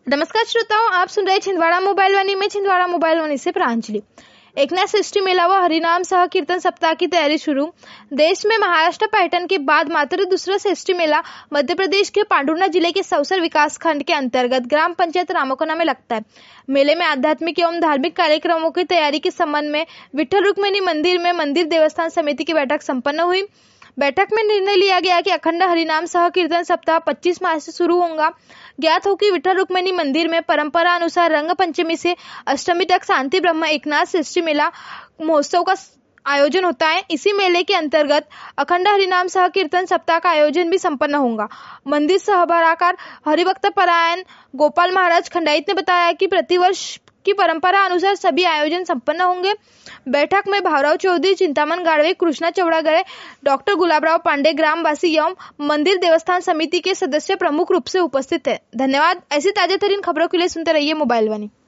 नमस्कार श्रोताओं, आप सुन रहे छिंदवाड़ा मोबाइल वाणी में छिंदवाड़ा मोबाइल वाणी से प्रांजलि। एकनाथ सृष्टि मेला व हरिनाम सह कीर्तन सप्ताह की तैयारी शुरू। देश में महाराष्ट्र पर्यटन के बाद मात्र दूसरा सृष्टि मेला मध्य प्रदेश के पांडुर्णा जिले के सौसर विकास खंड के अंतर्गत ग्राम पंचायत रामकोना में लगता है। मेले में आध्यात्मिक एवं धार्मिक कार्यक्रमों की तैयारी के संबंध में विठल रुक्मिणी मंदिर में मंदिर देवस्थान समिति की बैठक संपन्न हुई। बैठक में निर्णय लिया गया कि अखंड हरिनाम सह कीर्तन सप्ताह 25 मार्च से शुरू होगा। ज्ञात हो कि विठल रुक्मिणी मंदिर में परंपरा अनुसार रंग पंचमी से अष्टमी तक शांति ब्रह्म एकनाथ सृष्टि मेला महोत्सव का आयोजन होता है। इसी मेले के अंतर्गत अखंड हरिनाम सह कीर्तन सप्ताह का आयोजन भी संपन्न होगा। मंदिर सहभाराकार हरिभक्त परायण गोपाल महाराज खंडाइत ने बताया कि प्रतिवर्ष की परंपरा अनुसार सभी आयोजन संपन्न होंगे। बैठक में भावराव चौधरी, चिंतामन गाड़वे, कृष्णा चौड़ागड़े, डॉक्टर गुलाबराव पांडे, ग्रामवासी एवं मंदिर देवस्थान समिति के सदस्य प्रमुख रूप से उपस्थित है। धन्यवाद। ऐसी ताजा तरीन खबरों के लिए सुनते रहिए मोबाइल वाणी।